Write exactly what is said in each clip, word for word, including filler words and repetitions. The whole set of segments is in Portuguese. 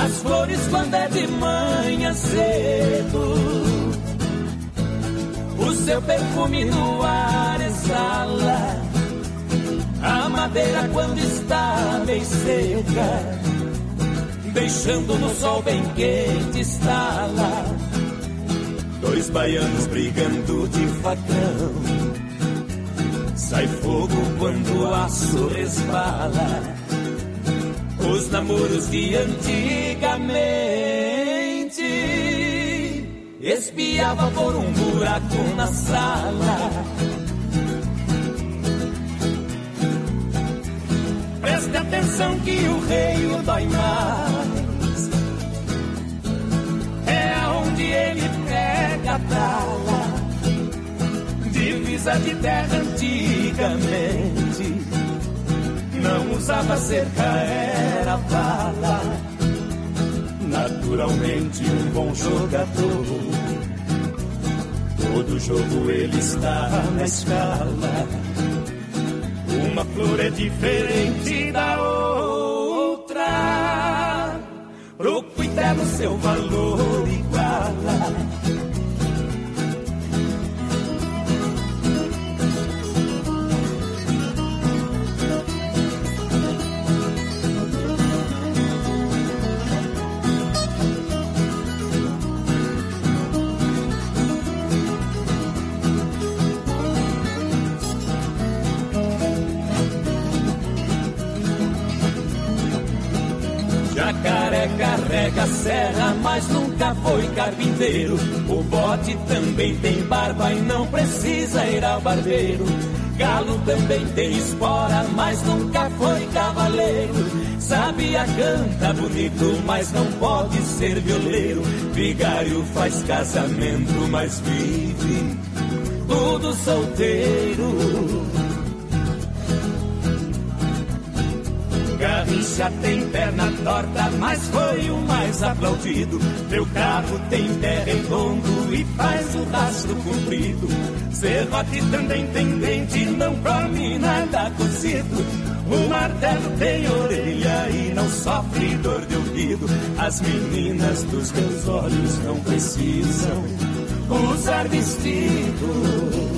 as flores quando é de manhã cedo. O seu perfume no ar exala, a madeira quando está meio seca, deixando no sol bem quente estala. Dois baianos brigando de facão, sai fogo quando o aço resbala. Os namoros de antigamente espiava por um buraco na sala. Preste atenção que o rei o dói mais, é onde ele pega a tala. Divisa de terra antigamente, não usava cerca, era bala. Naturalmente um bom jogador, todo jogo ele está na escala. Uma flor é diferente da outra, pro cuidado seu valor iguala. Jacaré carrega a serra, mas nunca foi carpinteiro. O bote também tem barba e não precisa ir ao barbeiro. Galo também tem espora, mas nunca foi cavaleiro. Sabia, canta bonito, mas não pode ser violeiro. Vigário faz casamento, mas vive tudo solteiro. Garrincha tem perna torta, mas foi o mais aplaudido. Meu carro tem pé redondo e faz o rastro comprido. Serrote também tem dente, não come nada cozido. O martelo tem orelha e não sofre dor de ouvido. As meninas dos meus olhos não precisam usar vestido.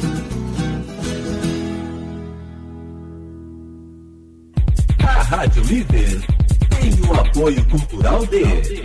Rádio Líder tem o apoio cultural de...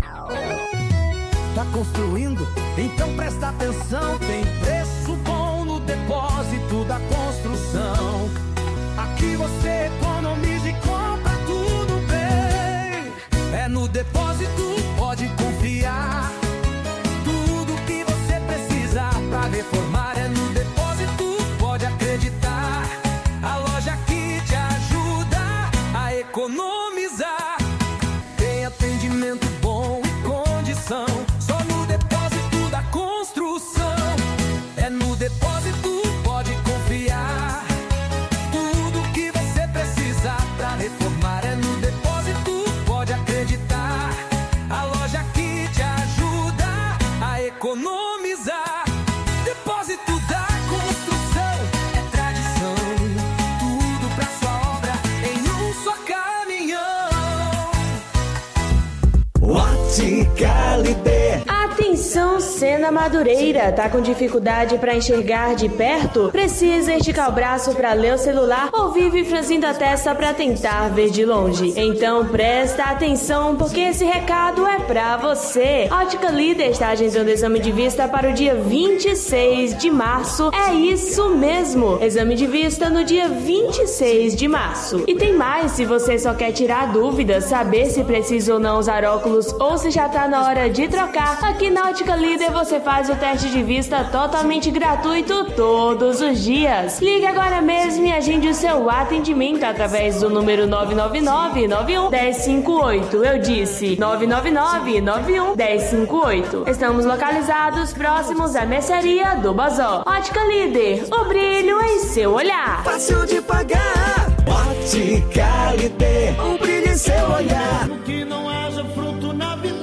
Tá construindo? Então presta atenção. Tem preço bom no depósito da construção. Aqui você economiza e compra tudo bem. É no depósito, pode confiar. Tudo que você precisa pra reformar é no depósito, pode acreditar. A loja que te ajuda a economizar. Tem atendimento bom e condição. Só no depósito da construção. É no depósito, pode confiar. Tudo que você precisa pra reformar é no depósito, pode acreditar. A loja que te ajuda a economizar. Depósito da construção é tradição. Tudo pra sua obra em um só caminhão. Ótica Líder. Atenção, Sena Madureira, tá com dificuldade para enxergar de perto? Precisa esticar o braço para ler o celular ou vive franzindo a testa para tentar ver de longe? Então presta atenção, porque esse recado é pra você. Ótica Líder está agendando exame de vista para o dia vinte e seis de março. É isso mesmo, exame de vista no dia vinte e seis de março. E tem mais, se você só quer tirar dúvidas, saber se precisa ou não usar óculos ou se já tá na hora de trocar, aqui na Ótica Líder você faz o teste de vista totalmente gratuito todos os dias. Ligue agora mesmo e agende o seu atendimento através do número nove nove nove, nove um, um zero cinco oito. Eu disse nove nove nove, nove um, um zero cinco oito. Estamos localizados próximos à mercearia do Bazó. Ótica Líder, o brilho em seu olhar. Fácil de pagar. Ótica Líder, o brilho em seu olhar. Que não haja fruto na videira.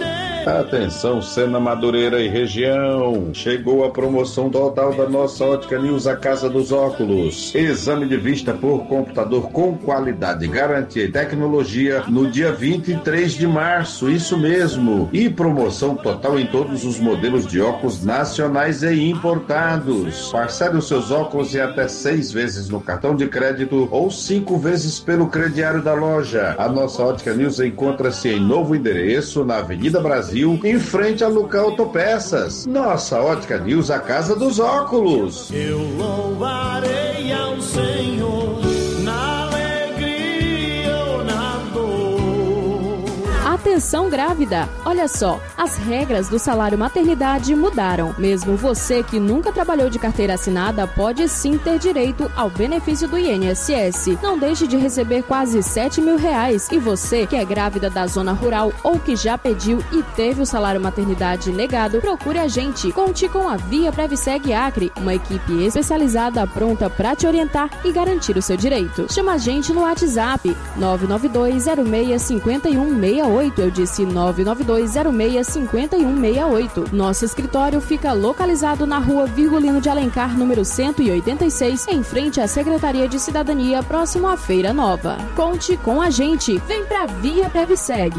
Atenção, Sena Madureira e região. Chegou a promoção total da nossa Ótica News, a Casa dos Óculos. Exame de vista por computador com qualidade, garantia e tecnologia no dia vinte e três de março, isso mesmo. E promoção total em todos os modelos de óculos nacionais e importados. Parcele os seus óculos em até seis vezes no cartão de crédito ou cinco vezes pelo crediário da loja. A nossa Ótica News encontra-se em novo endereço na Avenida Brasil, em frente a Luca Autopeças. Nossa Ótica News, a Casa dos Óculos. Eu louvarei ao Senhor na alegria ou na dor. Atenção grávida! Olha só, as regras do salário maternidade mudaram. Mesmo você que nunca trabalhou de carteira assinada pode sim ter direito ao benefício do I N S S. Não deixe de receber quase sete mil reais. E você que é grávida da zona rural ou que já pediu e teve o salário maternidade negado, procure a gente. Conte com a Via Previseg Acre, uma equipe especializada pronta para te orientar e garantir o seu direito. Chama a gente no WhatsApp nove nove dois zero seis cinco um seis oito. Eu disse nove nove dois zero seis cinco um seis oito. Nosso escritório fica localizado na rua Virgulino de Alencar, número cento e oitenta e seis, em frente à Secretaria de Cidadania, próximo à Feira Nova. Conte com a gente. Vem pra Via Previseg.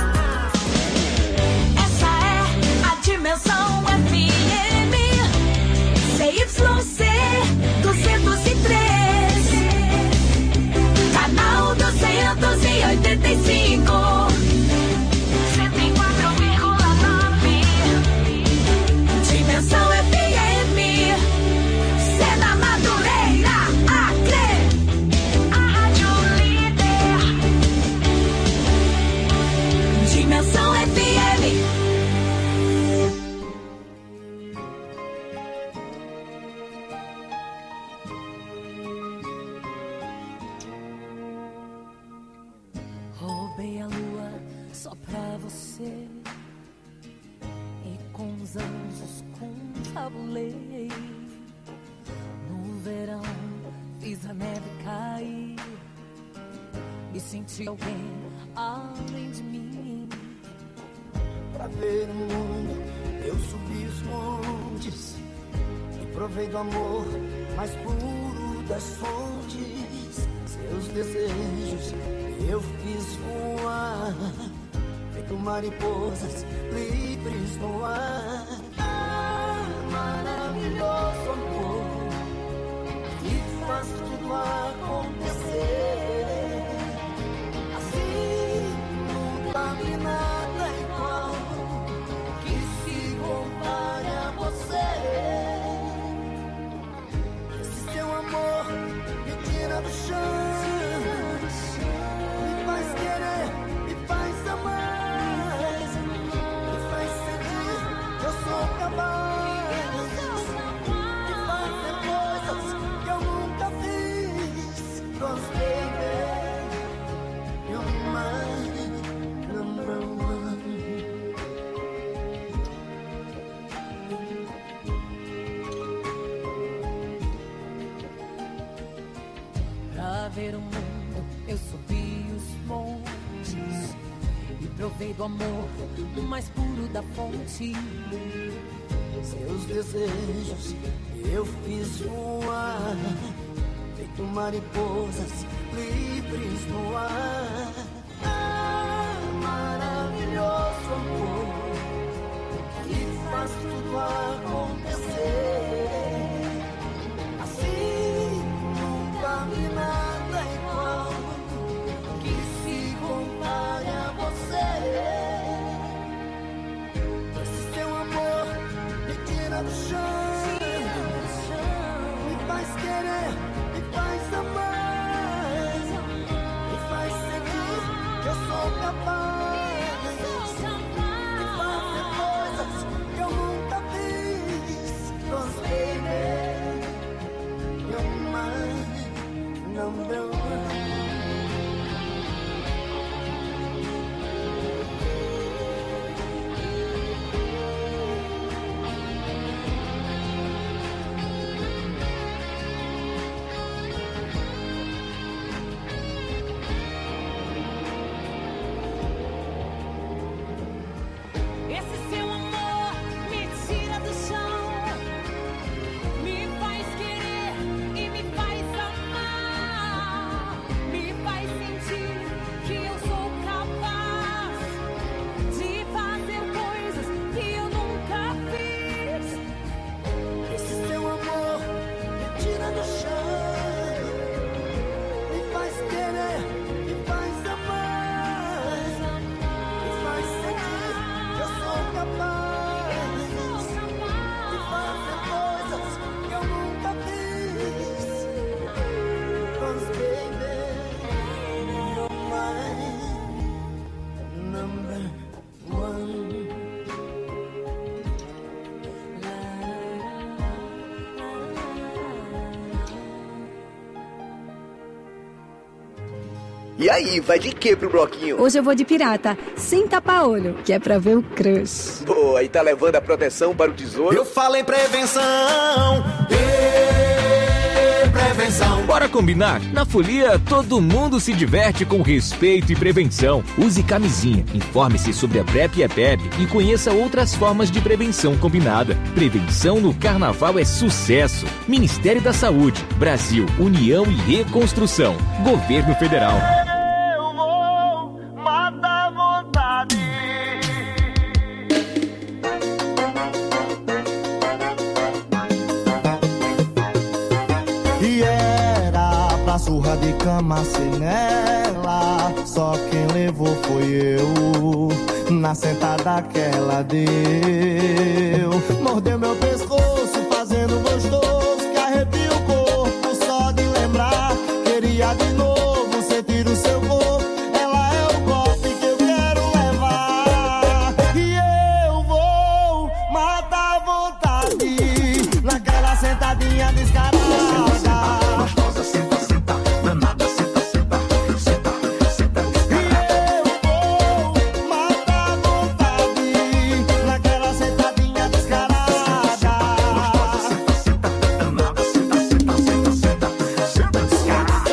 Essa é a Dimensão F M C Y C duzentos e treze, canal duzentos e oitenta e cinco. Dimensão F M, Sena Madureira, Acre, a rádio líder. Dimensão F M. Roubei a lua só pra você, e com os anjos confabulei. No verão fiz a neve cair, me senti alguém além de mim. Pra ver o mundo eu subi os montes e provei do amor mais puro das fontes. Seus desejos eu fiz voar, feito mariposas livres no ar. Ah, maravilhoso amor que faz tudo acontecer. Assim nunca vi nada igual que se compare a você. Esse seu amor me tira do chão, me faz querer, me faz amar, me faz sentir que eu sou capaz de fazer coisas que eu nunca fiz. Cause baby, you're my number one. Pra ver o mundo eu subi os montes e provei do amor o mais puro da fonte. Seus desejos eu fiz voar, feito mariposas livres no ar. Ah, maravilhoso amor que faz tudo acontecer. Assim nunca vi nada igual que se compare a você. Esse seu amor me tira do chão, me faz querer, me faz amar, me faz sentir que eu sou capaz de fazer coisas que eu nunca fiz. Cause baby, you're my number one. E aí, vai de quê pro bloquinho? Hoje eu vou de pirata, sem tapa-olho, que é pra ver o crush. Pô, aí tá levando a proteção para o tesouro. Eu falei prevenção, prevenção. Bora combinar? Na Folia, todo mundo se diverte com respeito e prevenção. Use camisinha, informe-se sobre a PrEP e a PEP e conheça outras formas de prevenção combinada. Prevenção no Carnaval é sucesso. Ministério da Saúde, Brasil, União e Reconstrução. Governo Federal. Eu vou matar a vontade. E era pra surra de cama sem ela, só quem levou foi eu. Na sentada que ela deu, mordeu meu pescoço fazendo gostoso, que arrepia o corpo só de lembrar. Queria de novo sentir o seu corpo, ela é o golpe que eu quero levar. E eu vou matar a vontade naquela sentadinha descarada. Gostosa, senta, senta, danada, senta, senta, senta, senta, e eu vou matar a vontade naquela sentadinha descarada. Gostosa, senta, senta, danada, senta, senta, senta, senta, senta, descarada.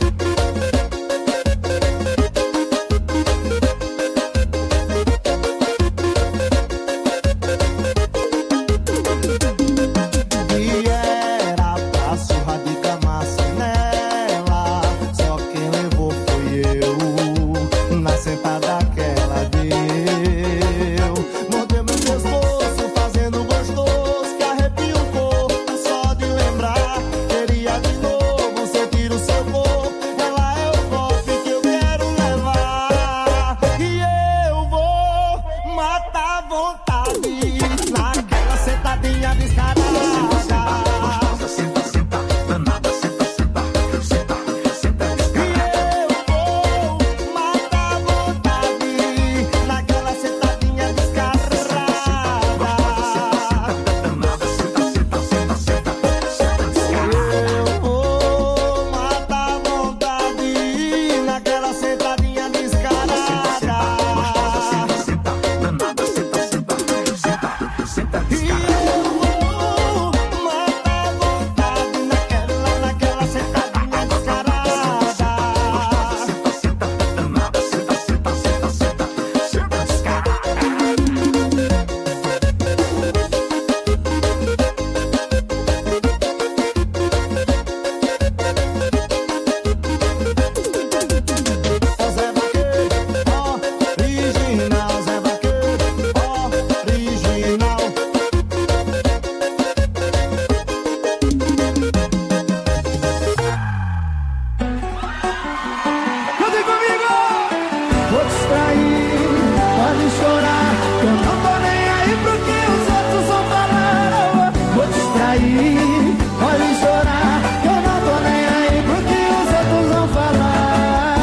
E era pra surra de cama nela, só quem levou foi eu. Na sentada que ela deu, mordeu meu pescoço fazendo gostoso, que arrepia o corpo só de lembrar. Queria de novo sentir o seu corpo, ela é o golpe que eu quero levar. E eu vou matar a vontade naquela sentadinha descarada. Senta, senta, danada, senta, senta, senta, senta, e eu vou matar a vontade naquela sentadinha descarada. Danada, senta, senta, senta, senta, senta, descarada. Eu vou matar a vontade naquela sentadinha descarada. Senta, senta, danada, senta, senta, senta, senta, descarada. Original, Zé Vaqueiro, original. Cantem comigo! Vou te distrair, pode chorar, que eu não tô nem aí pro que os outros vão falar. Vou te distrair, pode chorar, que eu não tô nem aí pro que os outros vão falar.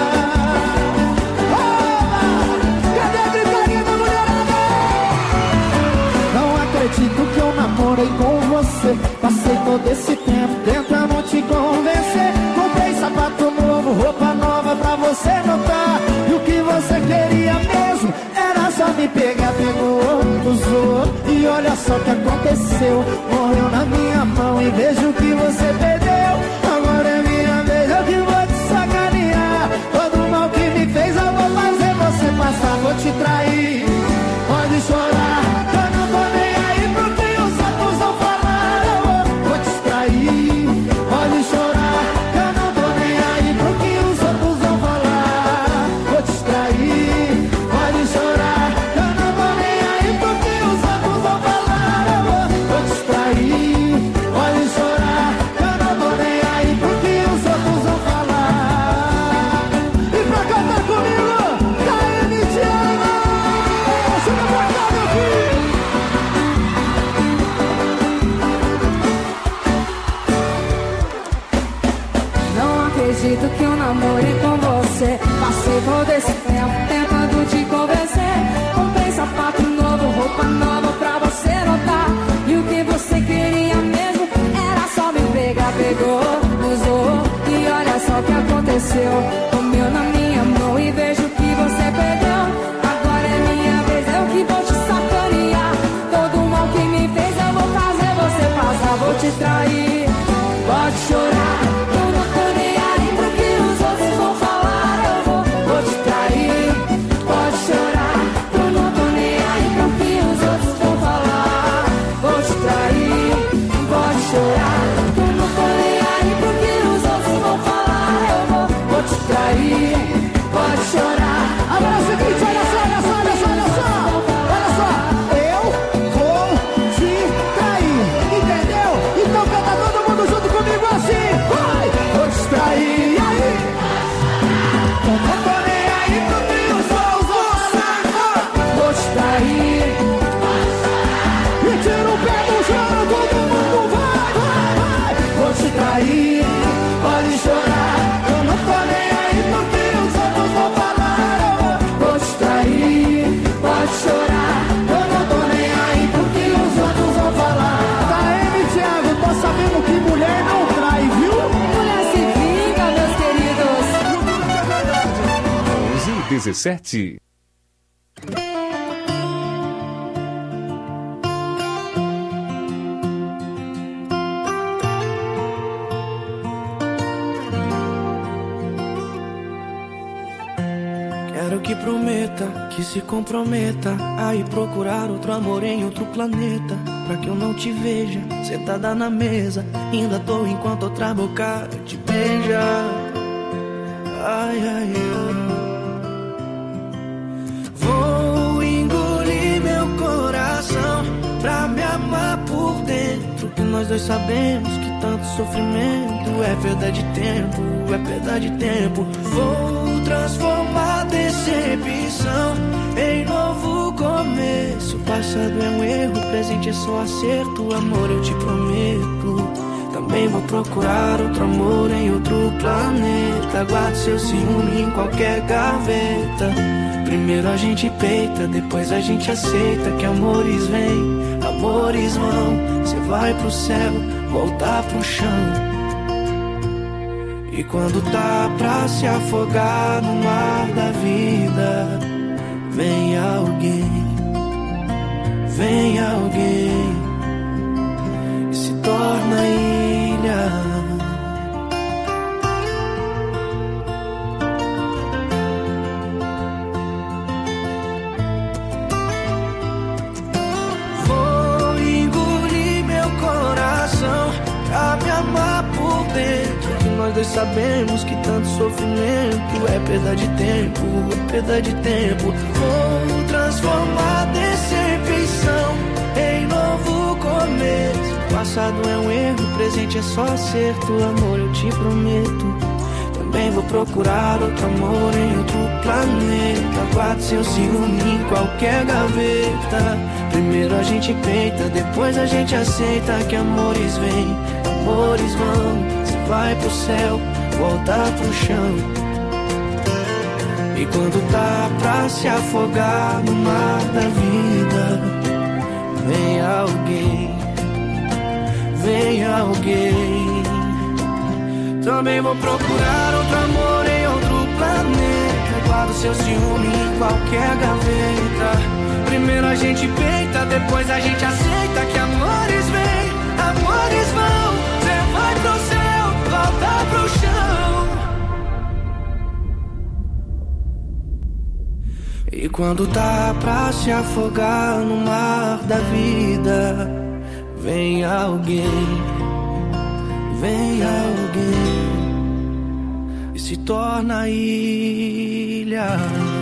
Oba! Cadê a gritaria da mulherada? Não acredito que eu namorei com você. Passei todo esse tempo tentando te convencer. Comprei sapato novo, roupa nova pra você notar. E o que você queria mesmo era só me pegar, pegou, usou. E olha só o que aconteceu, morreu na minha mão e vejo que você perdeu. Agora é minha vez, eu que vou te sacanear. Todo mal que me fez eu vou fazer você passar. Vou te trair, pode chorar, eu não tô nem aí pro que os outros vão falar. Vou te trair, pode chorar, eu não tô nem aí pro que os outros vão falar. Vou te trair, pode chorar, eu não tô nem aí pro que os outros vão falar. Vou te trair, pode chorar, eu não tô nem aí pro que os outros vão falar. E pra cantar comigo, K M Thiago, chega pra cá, meu filho. Não acredito que eu namorei com você. Passei todo esse tempo tentando te convencer. Comprei sapato novo, roupa nova pra você notar. E o que você queria mesmo era só me pegar, pegou, usou. E olha só o que aconteceu, comeu dezessete. Quero que prometa, que se comprometa a ir procurar outro amor em outro planeta, pra que eu não te veja sentada na mesa, ainda tô enquanto outra boca te beija. Ai, ai, ai. Vou engolir meu coração pra me amar por dentro, que nós dois sabemos que tanto sofrimento é perda de tempo, é perda de tempo. Vou transformar decepção em novo começo. O passado é um erro, o presente é só acerto. Amor, eu te prometo, também vou procurar outro amor em outro planeta. Guarde seu ciúme em qualquer gaveta. Primeiro a gente peita, depois a gente aceita que amores vêm, amores vão. Você vai pro céu, voltar pro chão. E quando tá pra se afogar no mar da vida, vem alguém, vem alguém e se torna ilha. Vou engolir meu coração pra me amar por dentro, que nós dois sabemos que tanto sofrimento é perda de tempo, é perda de tempo. Vou transformar decepção em novo começo. O passado é um erro, o presente é só acerto. Amor, eu te prometo, também vou procurar outro amor em outro planeta. Guarde seu ciúme em qualquer gaveta. Primeiro a gente peita, depois a gente aceita que amores vêm, amores vão. Você vai pro céu, voltar pro chão. E quando tá pra se afogar no mar da vida, vem alguém, vem alguém. Também vou procurar outro amor em outro planeta. Guardo seu ciúme em qualquer gaveta. Primeiro a gente peita, depois a gente aceita que amores vêm, amores vão. Você vai pro céu, volta pro chão. E quando tá pra se afogar no mar da vida, vem alguém, vem alguém e se torna ilha.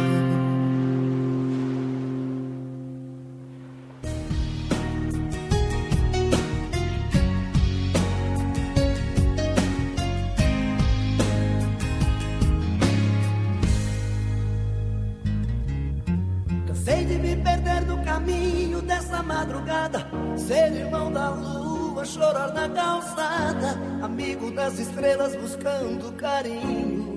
Cansei de me perder no caminho dessa madrugada, ser irmão da lua, chorar na calçada, amigo das estrelas buscando carinho.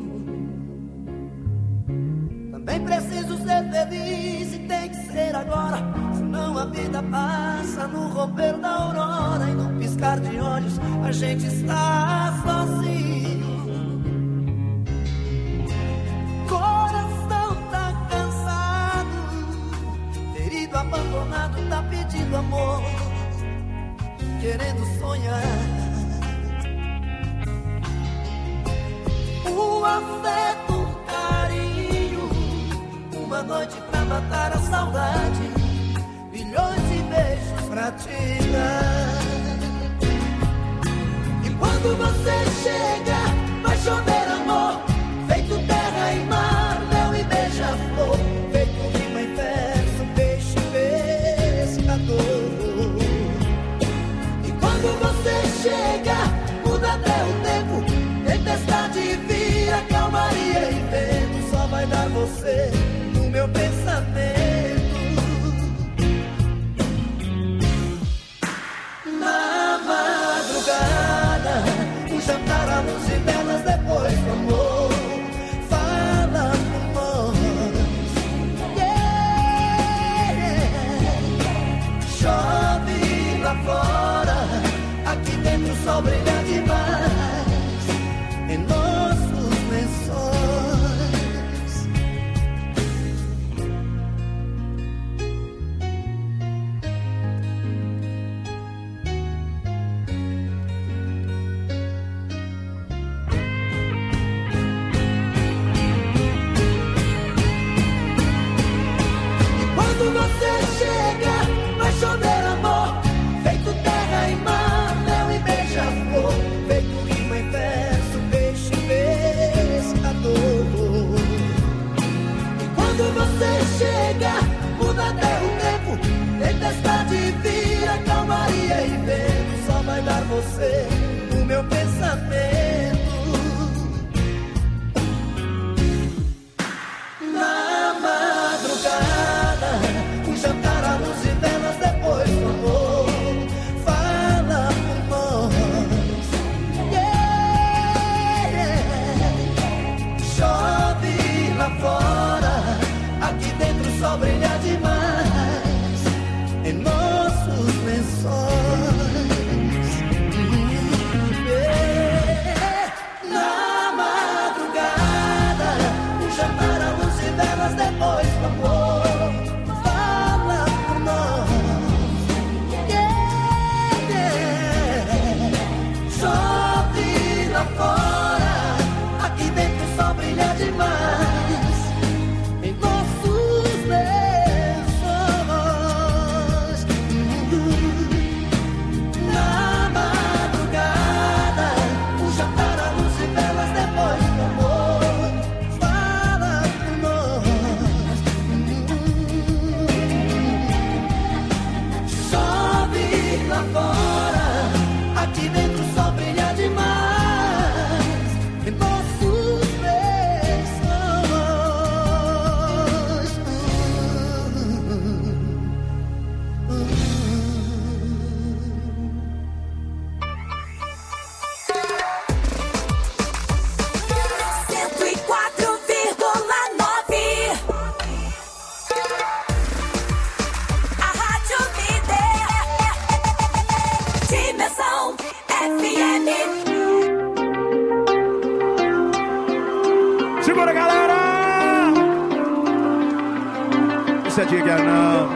Também preciso ser feliz e tem que ser agora, senão a vida passa no romper da aurora. E no piscar de olhos a gente está sozinho. Coração tá cansado, ferido, abandonado, tá pedindo amor, querendo sonhar. O afeto, carinho, uma noite pra matar a saudade, milhões de beijos pra te dar. E quando você chega, vai chover amor, feito terra e mar, mel e beija-flor, feito rima e verso, peixe pescador. E quando você chega, muda até o tempo, tempestade vira calmaria e vento, só vai dar você no meu pensamento. Na madrugada, um jantar à luz de velas depois do amor, fala por nós, yeah. Chove lá fora, aqui dentro o sol brilha demais em nossos lençóis. você chega, muda até o tempo. Tempestade vira, calmaria e vento. Só vai dar você no meu pensamento. Na madrugada, um jantar à luz e velas, depois do amor. Fala por nós, yeah, yeah. Chove lá fora, aqui dentro o sol brilha demais em nossos lençóis. Yeah. Na madrugada, um jantar à luz e velas, depois do amor. Fala por nós, yeah, yeah. Chove lá fora, aqui dentro o sol brilha demais em nossos lençóis. Na madrugada, um jantar à luz e velas, depois do amor. Fala por nós. Chove lá fora, aqui dentro o sol brilha demais em nossos cento e quatro vírgula nove. A Rádio Líder. Dimensão F M. Segura, galera! Isso é diga não.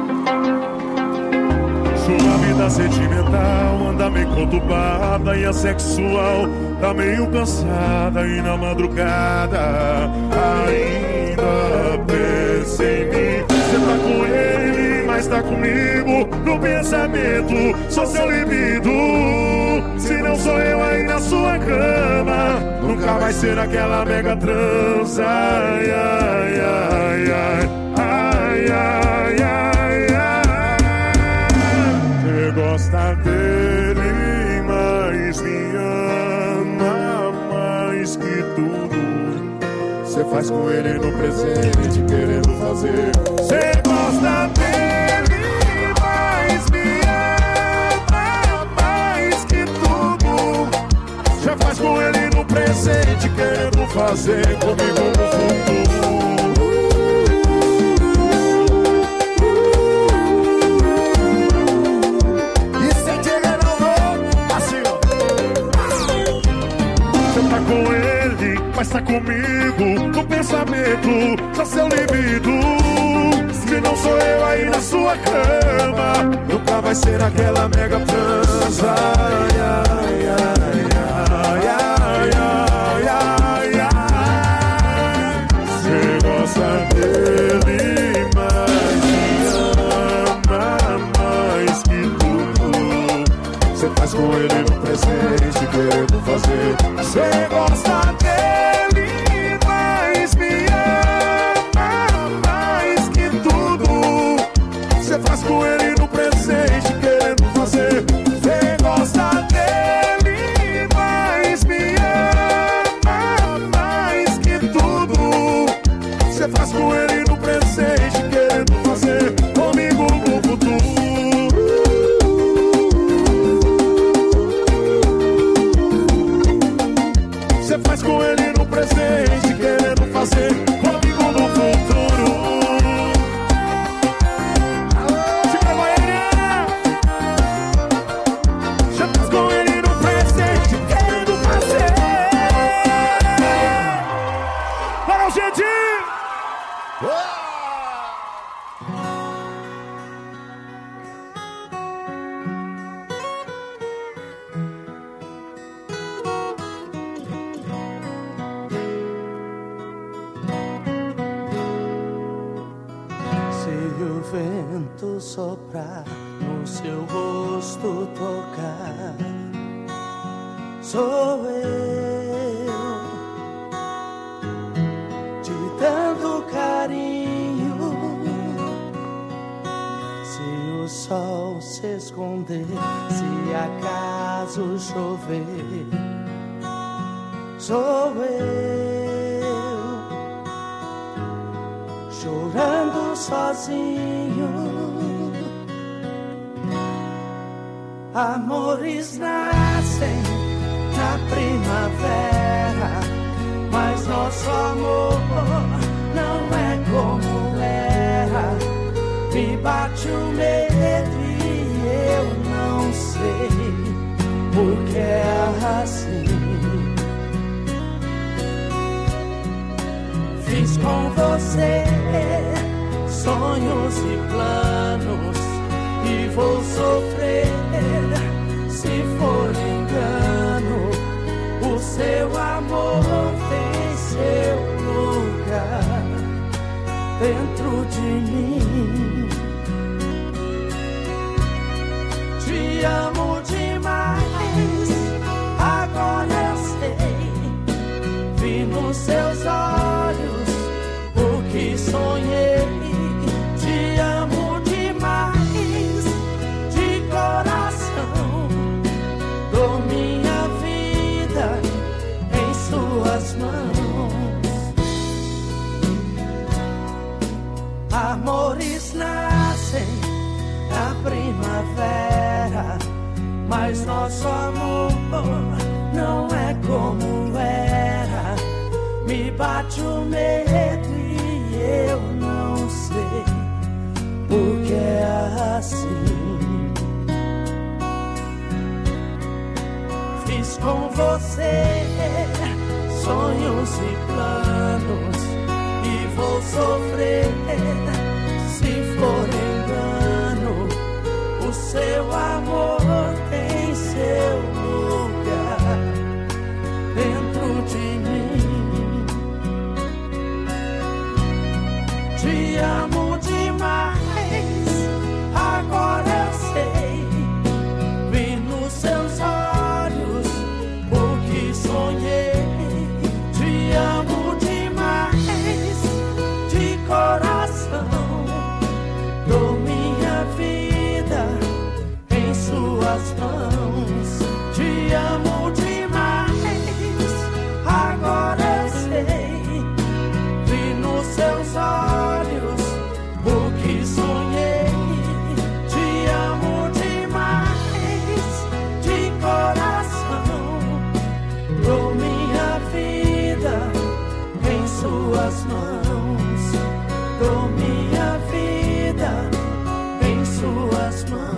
Sua vida sentimental anda meio conturbada e a sexual tá meio cansada. E na madrugada ainda pensa em mim. Você tá com ele, mas tá comigo no pensamento. Sou seu libido. Se não sou eu aí na sua cama, nunca vai ser aquela mega transa. Ai, ai, ai, ai. Ai, ai, ai, ai. Você gosta dele, mas me ama mais que tudo. Você faz com ele no presente, querendo fazer. Você gosta dele, mas me ama mais que tudo. Você faz com ele no presente, querendo fazer comigo no futuro. Com ele, mas tá comigo no pensamento, só seu libido. Se não sou eu aí na sua cama, nunca vai ser aquela mega transa. Ai, ai, ai, ai, ai, ai, ai, ai. Você gosta dele, mas me ama mais que tudo. Você faz com ele no presente, querendo fazer. Você gosta dele, mas me ama mais que tudo. Você faz com ele no presente, querendo fazer. Você gosta dele, mas me ama mais que tudo. Você faz com ele no presente, querendo fazer comigo no futuro. Você faz com ele no presente, querendo fazer comigo no futuro. Segura, Goiânia! Você faz com ele no presente, querendo fazer. Para o Gentil! vento soprar, no seu rosto tocar, sou eu, de tanto carinho se esconder se acaso chover. Sou eu chorando sozinho. Amores nascem na primavera, mas nosso amor não é como era. Me bate o medo e eu não sei porque é assim. Fiz com você sonhos e planos e vou sofrer se for engano. O seu amor tem seu lugar dentro de mim. Te amo demais, agora eu sei. Vi nos seus olhos o que sonhei. Te amo demais, de coração. Dou minha vida em suas mãos. Amores nascem na primavera, mas nosso amor não é como era. Me bate o medo e eu não sei porque é assim. Fiz com você sonhos e planos e vou sofrer se for engano. O seu amor tem seu lugar dentro de mim. Te amo demais, agora eu sei. Vi nos seus olhos o que sonhei. Te amo demais, de coração. Dou minha vida em suas mãos. Te amo demais, agora eu sei. Vi nos seus olhos o que sonhei. Te amo demais, de coração. Dou minha vida em suas mãos. Dou minha vida em suas mãos.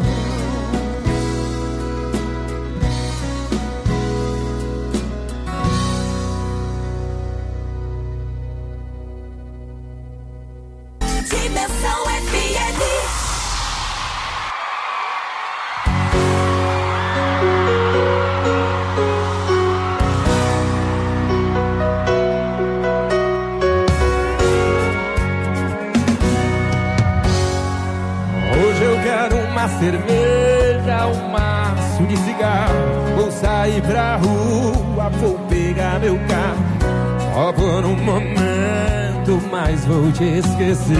Dimensão F M. Hoje eu quero uma cerveja, um maço de cigarro. Vou sair pra rua, vou pegar meu carro. Só por um momento, mas vou te esquecer.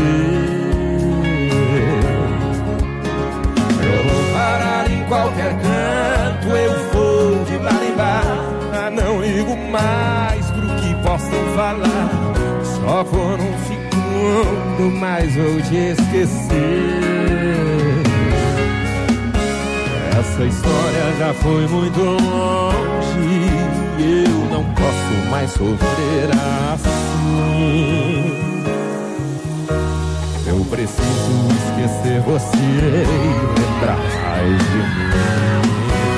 Eu vou parar em qualquer canto, eu vou de bar em bar. Não ligo mais pro que possam falar. Só por um segundo, mas vou te esquecer. Essa história já foi muito longe. Eu não posso mais sofrer assim. Eu preciso esquecer você e lembrar mais de mim.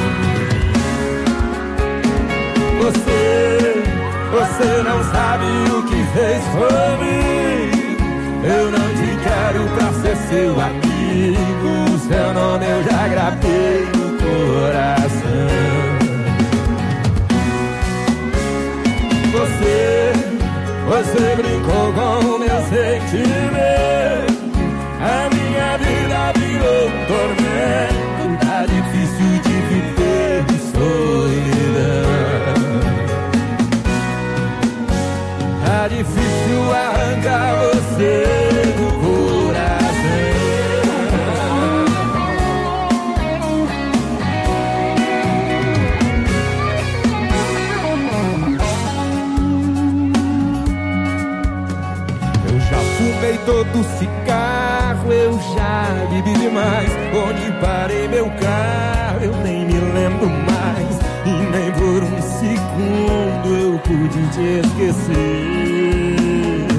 Você, você não sabe o que fez por mim. Eu não te quero pra ser seu amigo. Seu nome eu já gravei no coração. Você, você brincou com o meu sentimento. A minha vida virou um tormento. Tá difícil de viver de solidão. Tá difícil arrancar você do coração. todo cigarro eu já bebi demais. Onde parei meu carro eu nem me lembro mais. E nem por um segundo eu pude te esquecer.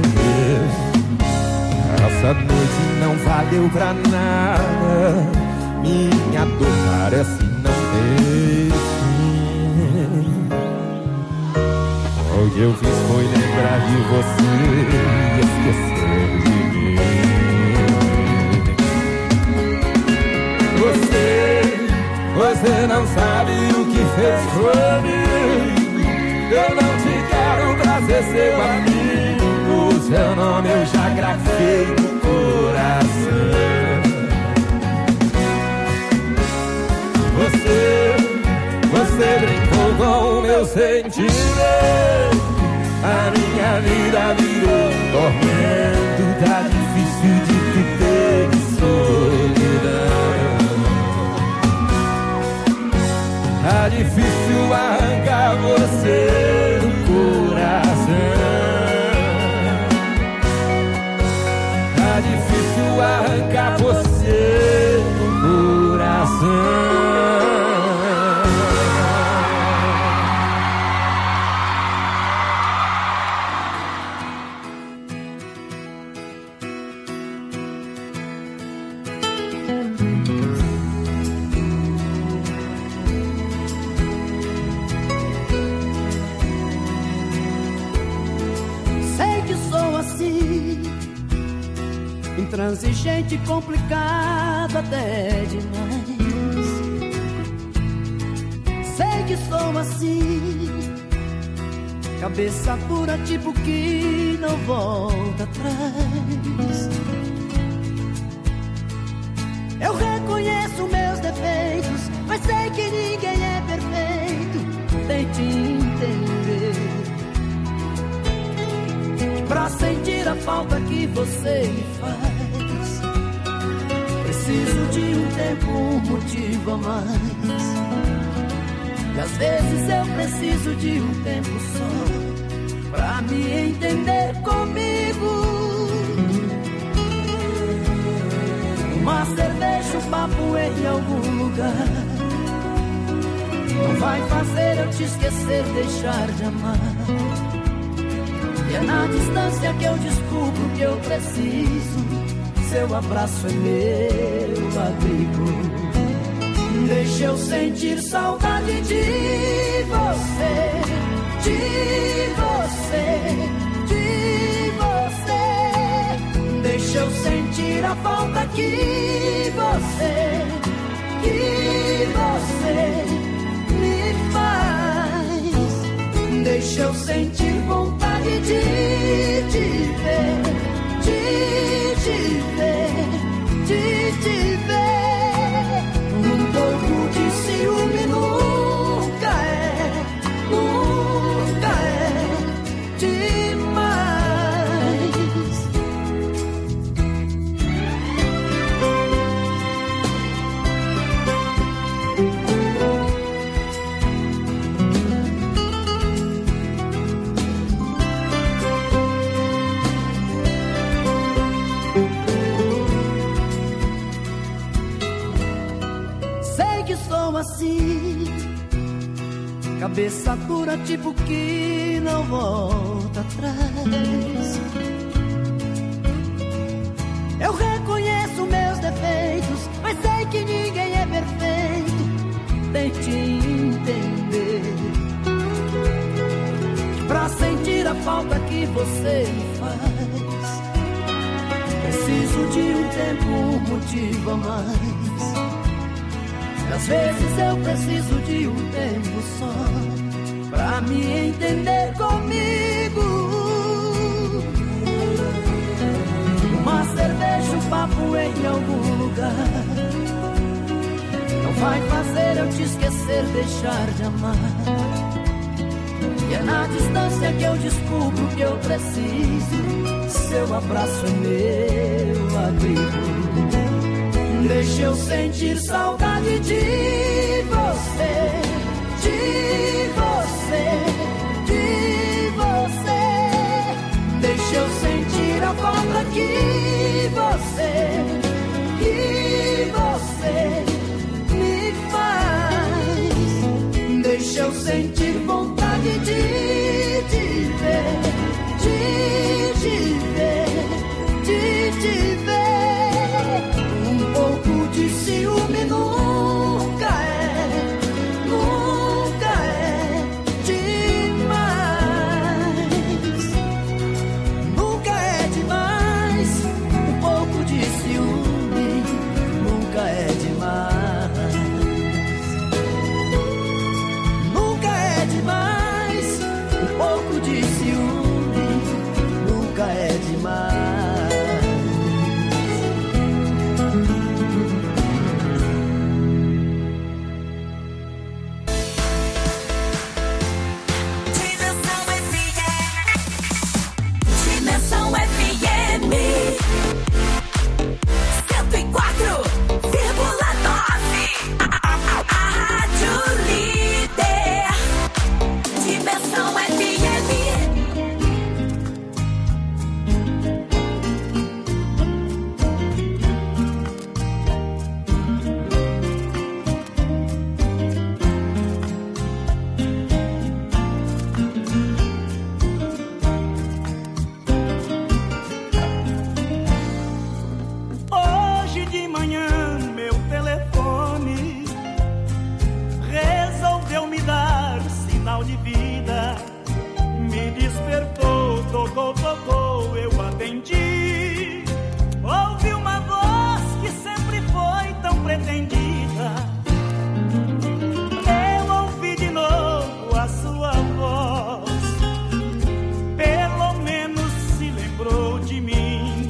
Essa noite não valeu pra nada. Minha dor parece não ter fim. O que eu fiz foi lembrar de você e esquecer de mim. Você, você não sabe o que fez por mim. Eu não te quero pra ser seu amigo. Seu nome eu já gravei no coração. Você, você brincou com o meu sentimento. A minha vida virou um tormento. Tá difícil de te ter de solidão. Tá difícil arrancar você do coração. Tá difícil arrancar você do coração. Intransigente, complicado até demais. Sei que sou assim, cabeça dura, tipo que não volta atrás. Eu reconheço meus defeitos, mas sei que ninguém é perfeito. Tente entender que pra sentir a falta que você me faz, preciso de um tempo, um motivo a mais. E às vezes eu preciso de um tempo só pra me entender comigo. Uma cerveja, um papo em algum lugar não vai fazer eu te esquecer, deixar de amar. E é na distância que eu descubro que eu preciso. Seu abraço é meu abrigo. Deixa eu sentir saudade de você, de você, de você. Deixa eu sentir a falta que você, que você me faz. Deixa eu sentir vontade de te ver, de te ver, de te ver. Um pouco de ciúme nunca é, nunca é demais. Assim, cabeça dura, tipo que não volta atrás. Eu reconheço meus defeitos, mas sei que ninguém é perfeito. Tente entender que pra sentir a falta que você me faz, preciso de um tempo, um motivo a mais. Às vezes eu preciso de um tempo só pra me entender comigo. Uma cerveja, um papo em algum lugar não vai fazer eu te esquecer, deixar de amar. E é na distância que eu descubro que eu preciso. Seu abraço é meu abrigo. Deixa eu sentir saudade de você, de você, de você. Deixa eu sentir a falta que eu sentir vontade de te ver, de te ver, de te ver. Um pouco de ciúme nunca é, nunca é demais. Nunca é demais. Um pouco de ciúme nunca é demais. Nunca é demais. Um pouco de ciúme nunca é demais. Dimensão F M cento e quatro vírgula nove. A Rádio Líder. Dimensão F M. Hoje de manhã meu telefone resolveu me dar sinal de vida. Me despertou, tocou, tocou, eu atendi. Ouvi uma voz que sempre foi tão pretendida. Eu ouvi de novo a sua voz. Pelo menos se lembrou de mim.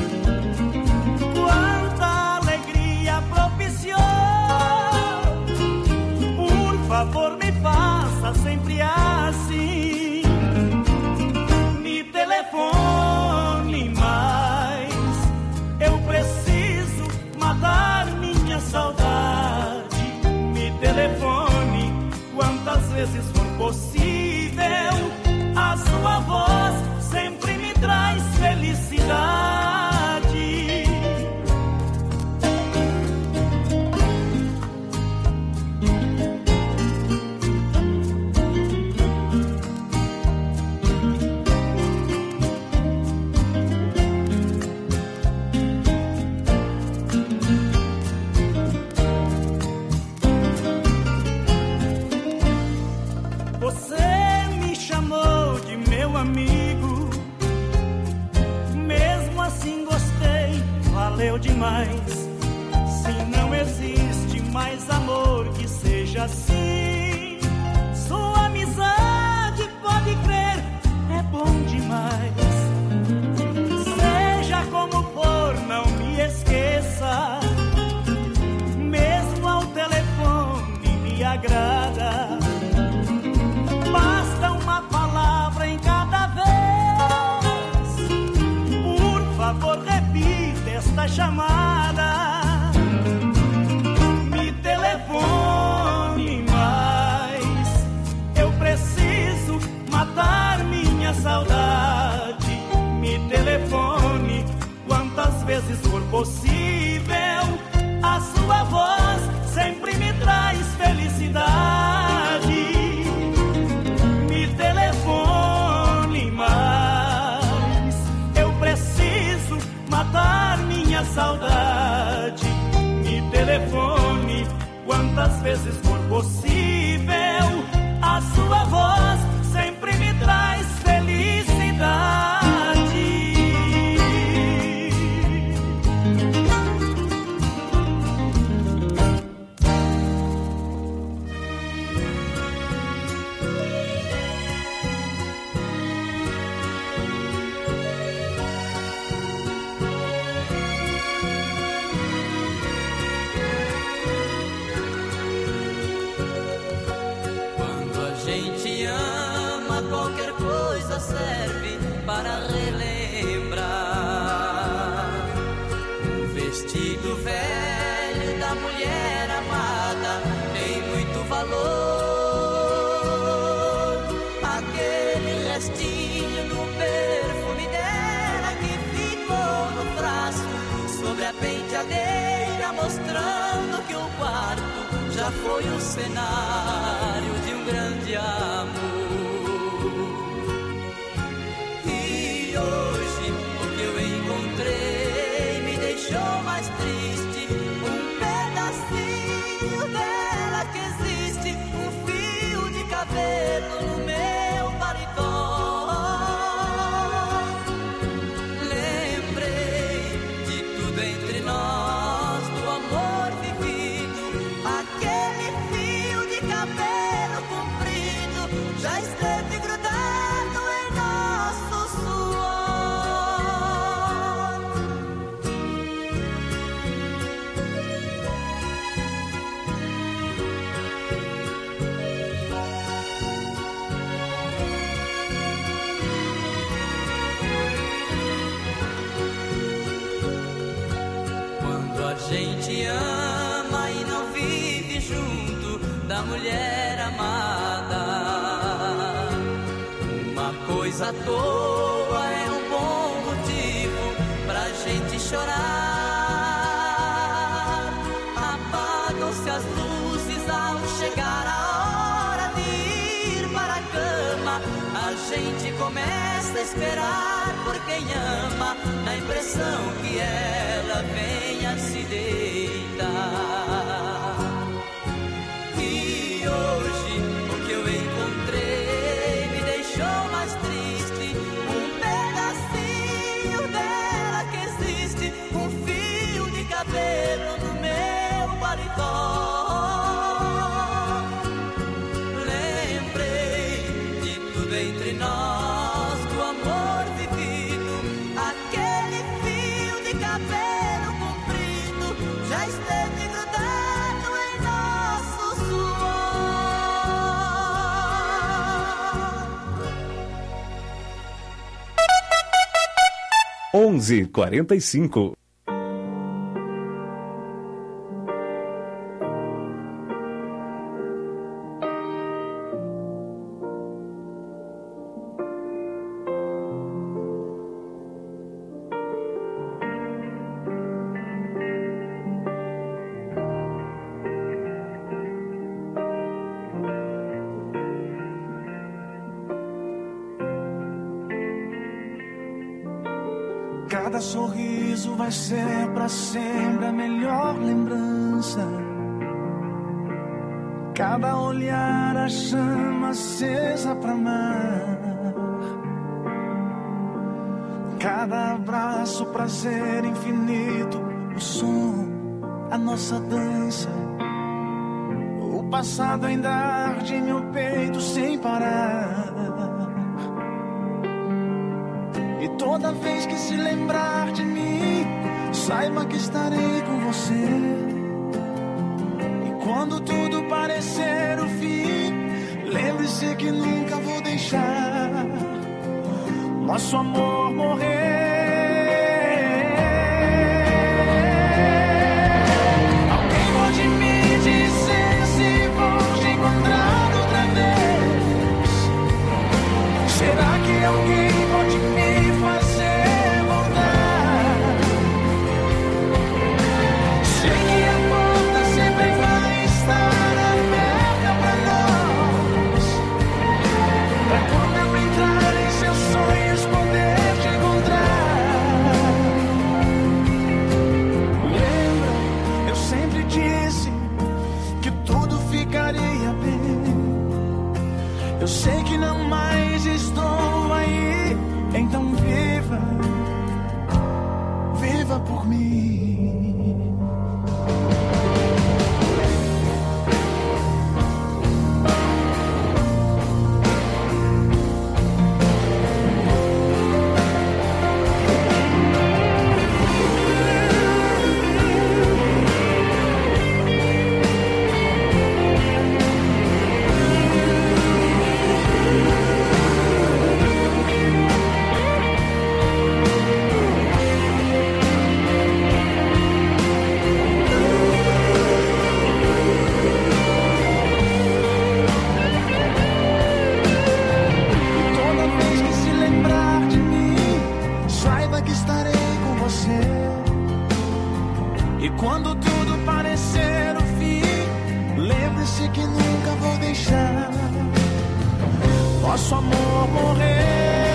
Quanta alegria propiciou. Por favor, me faça sempre assim. Me telefone mais. Eu preciso matar minha saudade. Me telefone quantas vezes for possível. A sua voz sempre me traz felicidade. Você me chamou de meu amigo. Mesmo assim gostei, valeu demais. Se não existe mais amor que seja assim, sua amizade, pode crer, é bom demais. Seja como for, não me esqueça. Mesmo ao telefone me agrada. Basta uma palavra em cada vez. Por favor, repita esta chamada. Me telefone mais. Eu preciso matar minha saudade. Me telefone quantas vezes for possível. A sua voz sempre me traz felicidade. Me telefone mais. Eu preciso matar minha saudade. Me telefone quantas vezes for possível. A sua voz sempre me traz felicidade. Serve para relembrar um vestido velho da mulher amada tem muito valor. Aquele restinho do perfume dela que ficou no braço sobre a penteadeira, mostrando que o quarto já foi o cenário de um grande amor. E hoje o que eu encontrei me deixou mais triste. Um pedacinho dela que existe, um fio de cabelo no meu paletó. Lembrei de tudo entre nós, do amor vivido. Aquele fio de cabelo comprido já esteve grudado em nosso suor. Quando a gente ama e não vive junto da mulher amada, uma coisa à toa é um bom motivo pra gente chorar. Apagam-se as luzes ao chegar a hora de ir para a cama. A gente começa a esperar por quem ama, na impressão que ela venha se deitar. E hoje o que eu encontrei me deixou mais triste. Um pedacinho dela que existe, um fio de cabelo no meu paletó. Lembrei de tudo entre nós, do amor vivido. Aquele fio de cabelo comprido já esteve grudado em nosso suor. onze e quarenta e cinco. Cada sorriso vai ser pra sempre a melhor lembrança. Cada olhar a chama acesa pra amar. Cada abraço prazer infinito. O som, a nossa dança. O passado ainda arde em meu peito sem parar. E toda vez que se lembrar de mim, saiba que estarei com você. E quando tudo parecer o fim, lembre-se que nunca vou deixar nosso amor morrer. Alguém pode me dizer se vou te encontrar outra vez? Será que alguém pode me fazer voltar? Sei que a porta sempre vai estar aberta pra nós, pra quando eu entrar em seus sonhos poder te encontrar. Lembra, eu sempre disse que tudo ficaria bem. Eu sei que não mais estou aí, então viva, viva por mim. E quando tudo parecer o fim, lembre-se que nunca vou deixar nosso amor morrer.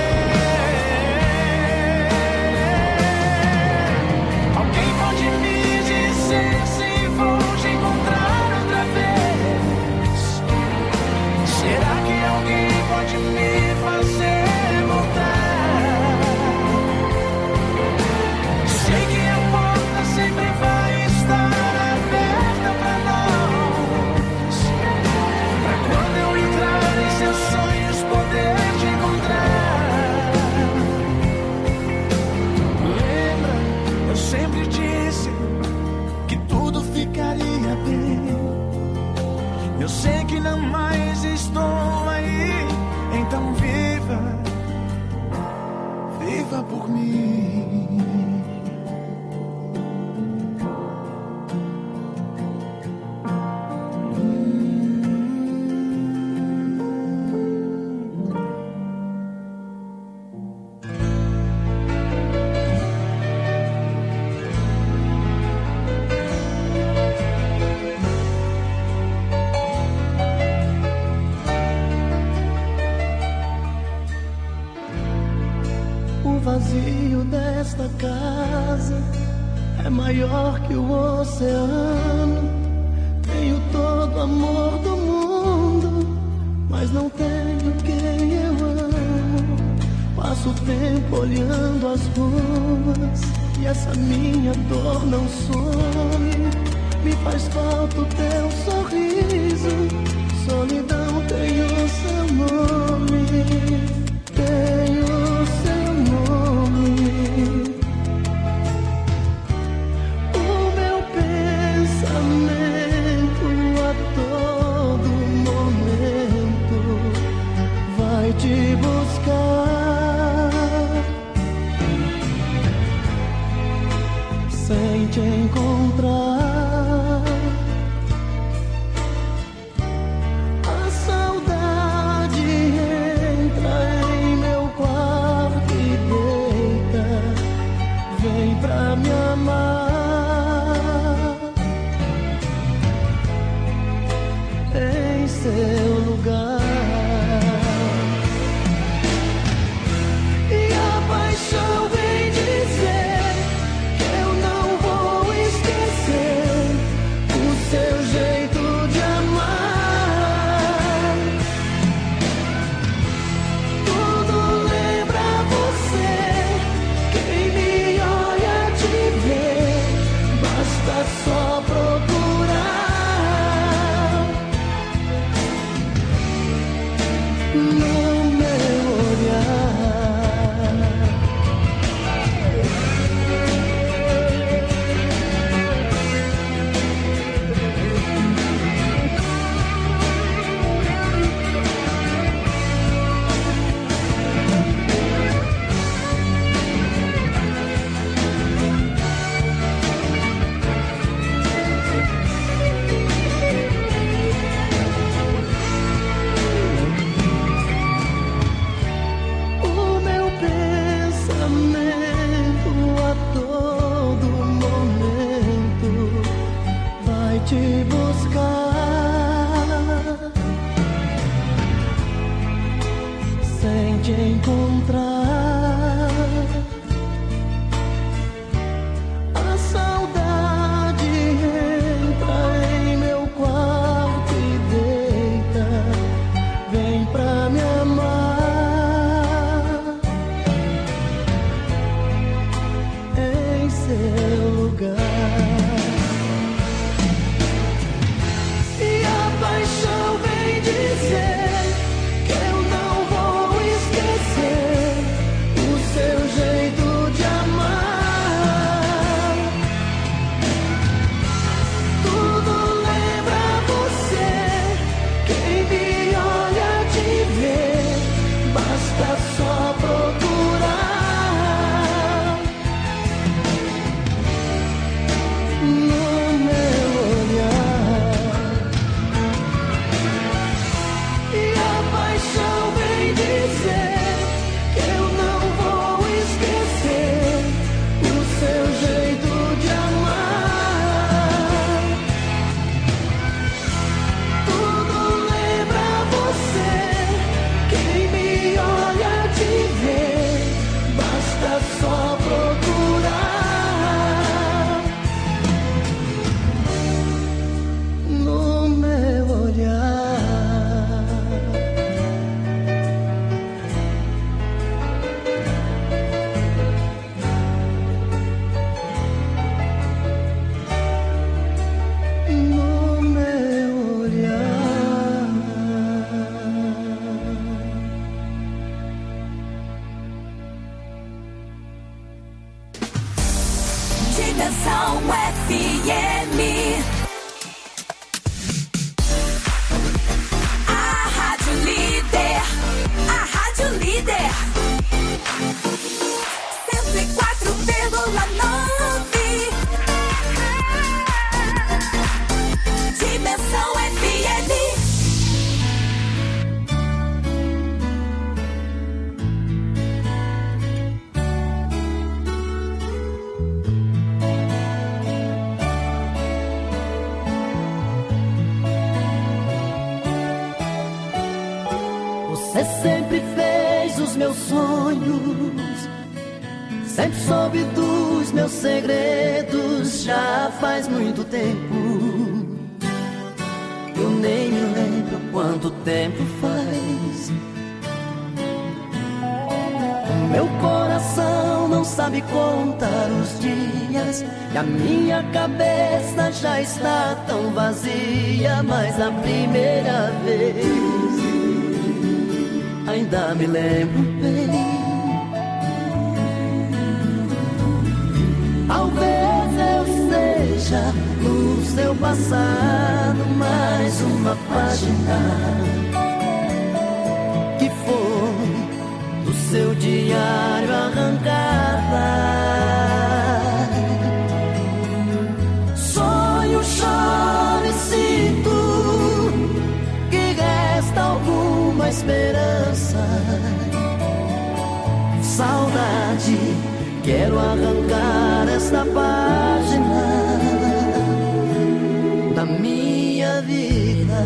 Alguém pode me dizer se vou te encontrar outra vez? Será que alguém pode me fazer voltar? Sei que a porta sempre vai estar aberta pra nós, pra quando eu entrar em seus sonhos poder te encontrar. Lembra, eu sempre disse que tudo ficaria bem. Eu sei que não mais estou aí, então viva, viva por mim. O vazio desta casa é maior que o oceano. Tenho todo o amor do mundo, mas não tenho quem eu amo. Passo o tempo olhando as ruas e essa minha dor não some. Me faz falta o teu sorriso, solidão tem o seu nome. Tem o seu nome. O meu pensamento a todo momento vai te buscar, sem te encontrar. A saudade entra em meu quarto e deita, vem pra me amar em seu lugar. E a paixão vem dizer que eu não vou esquecer o seu jeito de amar. Tudo lembra você, quem me olha te vê. Dimensão F M. A Rádio Líder. A Rádio Líder. cento e quatro vírgula nove. Dimensão F M. Você sempre fez os meus sonhos, sempre soube dos meus segredos. Já faz muito tempo, eu nem me lembro quanto tempo faz. O meu coração não sabe contar os dias, e a minha cabeça já está tão vazia. Mas a primeira vez ainda me lembro bem. Talvez eu seja no seu passado mais uma página que foi do seu diário arrancada. Sonho, choro e sinto que resta alguma esperança. Saudade, quero arrancar esta página da minha vida.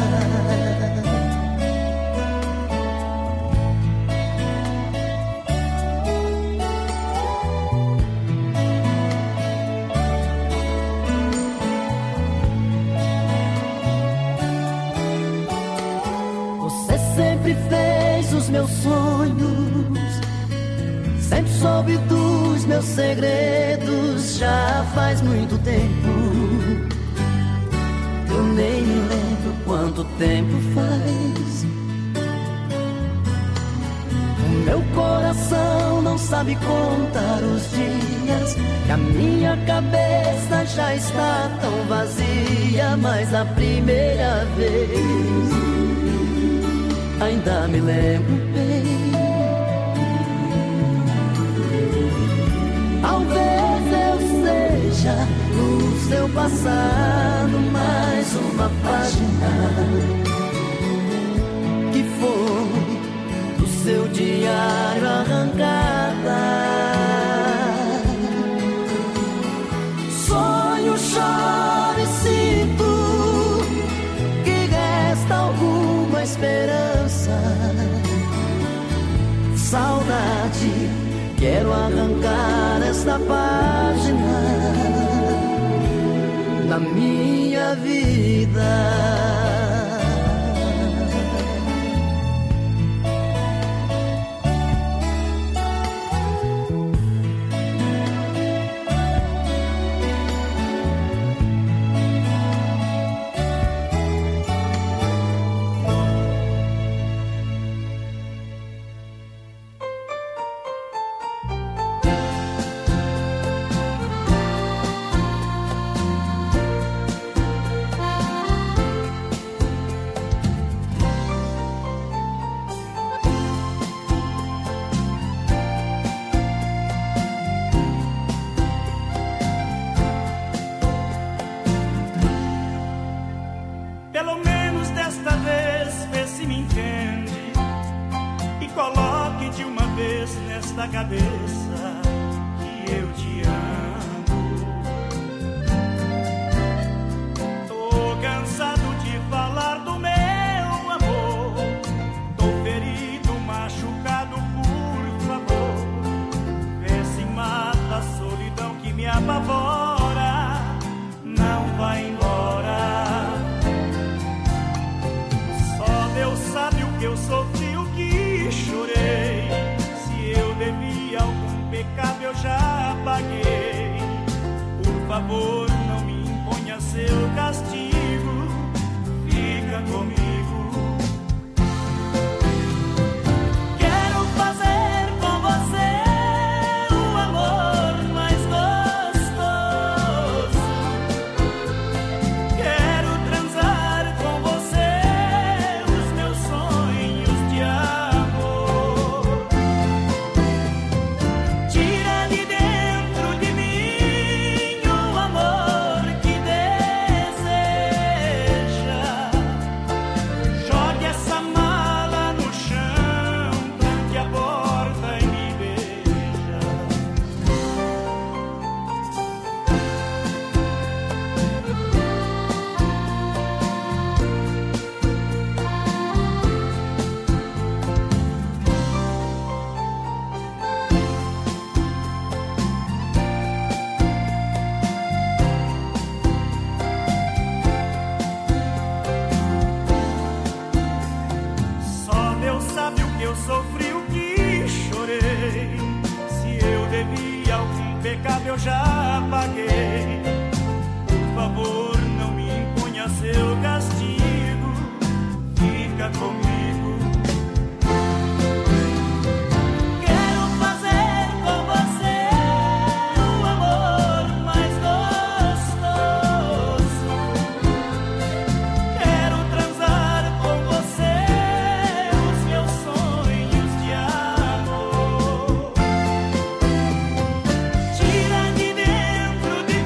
Você sempre fez os meus sonhos, sempre soube dos meus segredos. Já faz muito tempo, eu nem me lembro quanto tempo faz. O meu coração não sabe contar os dias, e a minha cabeça já está tão vazia. Mas a primeira vez ainda me lembro bem. Talvez eu seja no seu passado mais uma página que foi do seu diário arrancada. Sonho, choro e sinto que resta alguma esperança. Saudade, quero arrancar esta página da minha vida. Cabeça